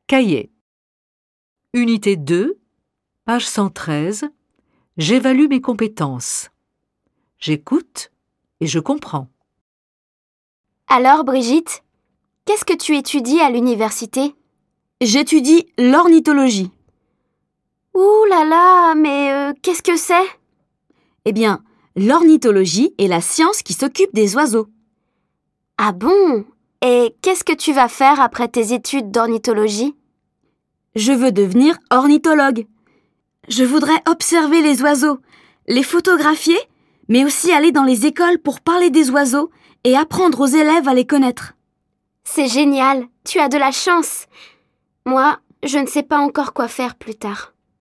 Cahier. Unité 2, page 113. J'évalue mes compétences. J'écoute et je comprends. Alors, Brigitte, qu'est-ce que tu étudies à l'université? J'étudie l'ornithologie. Ouh là là, mais qu'est-ce que c'est? Eh bien, l'ornithologie est la science qui s'occupe des oiseaux. Ah bon? Et qu'est-ce que tu vas faire après tes études d'ornithologie? Je veux devenir ornithologue. Je voudrais observer les oiseaux, les photographier, mais aussi aller dans les écoles pour parler des oiseaux et apprendre aux élèves à les connaître. C'est génial, tu as de la chance. Moi, je ne sais pas encore quoi faire plus tard.